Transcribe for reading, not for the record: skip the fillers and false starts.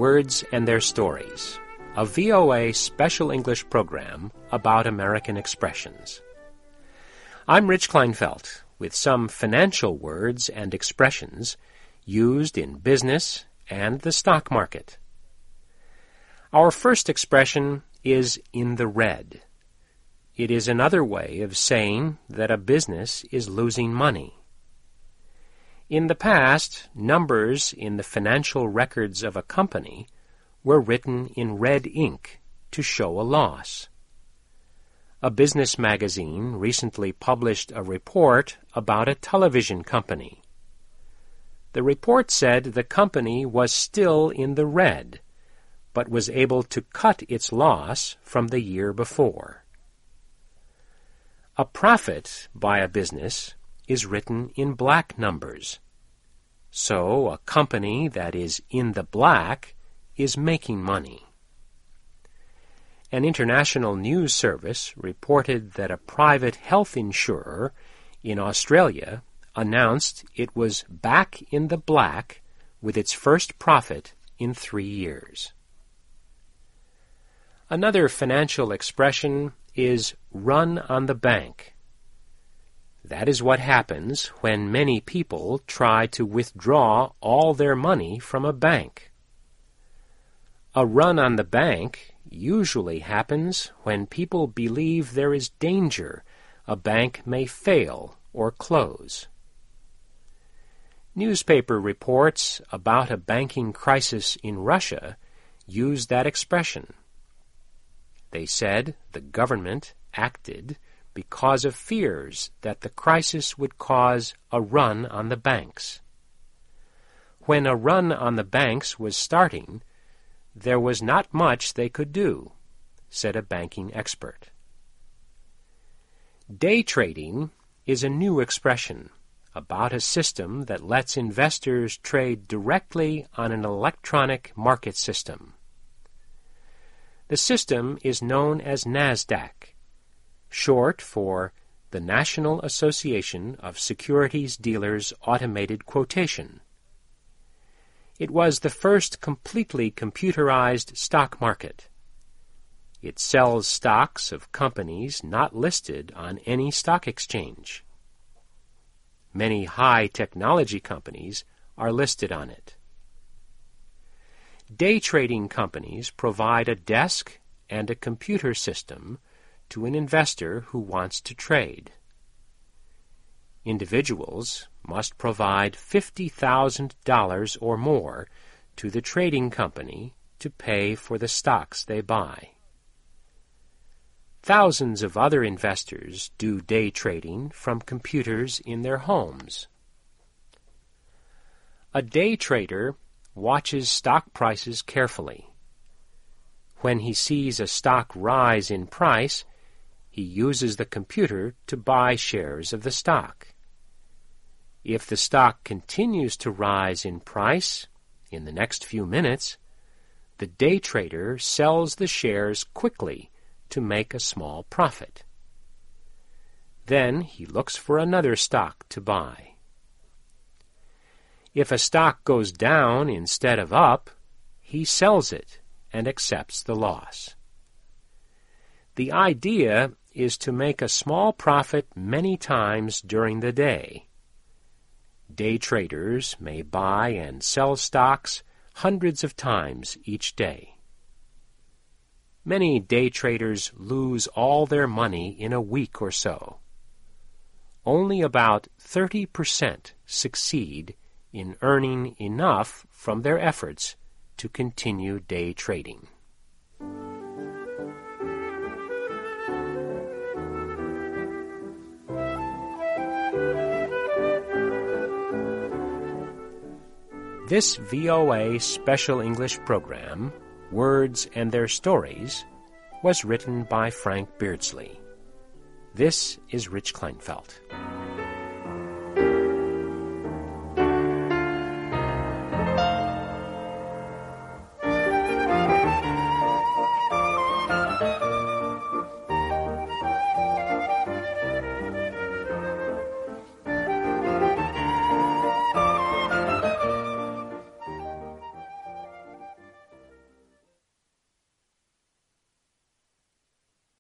Words and Their Stories, a VOA special English program about American expressions. I'm Rich Kleinfeld with some financial words and expressions used in business and the stock market. Our first expression is in the red. It is another way of saying that a business is losing money. In the past, numbers in the financial records of a company were written in red ink to show a loss. A business magazine recently published a report about a television company. The report said the company was still in the red, but was able to cut its loss from the year before. A profit by a business is written in black numbers. So a company that is in the black is making money. An international news service reported that a private health insurer in Australia announced it was back in the black with its first profit in 3 years. Another financial expression is run on the bank. That is what happens when many people try to withdraw all their money from a bank. A run on the bank usually happens when people believe there is danger a bank may fail or close. Newspaper reports about a banking crisis in Russia use that expression. They said the government acted because of fears that the crisis would cause a run on the banks. When a run on the banks was starting, there was not much they could do, said a banking expert. Day trading is a new expression about a system that lets investors trade directly on an electronic market system. The system is known as NASDAQ, short for the National Association of Securities Dealers Automated Quotation. It was the first completely computerized stock market. It sells stocks of companies not listed on any stock exchange. Many high-technology companies are listed on it. Day trading companies provide a desk and a computer system to an investor who wants to trade. Individuals must provide $50,000 or more to the trading company to pay for the stocks they buy. Thousands of other investors do day trading from computers in their homes. A day trader watches stock prices carefully. When he sees a stock rise in price, he uses the computer to buy shares of the stock. If the stock continues to rise in price in the next few minutes, the day trader sells the shares quickly to make a small profit. Then he looks for another stock to buy. If a stock goes down instead of up, he sells it and accepts the loss. The idea is to make a small profit many times during the day. Day traders may buy and sell stocks hundreds of times each day. Many day traders lose all their money in a week or so. Only about 30% succeed in earning enough from their efforts to continue day trading. This VOA Special English program, Words and Their Stories, was written by Frank Beardsley. This is Rich Kleinfeld.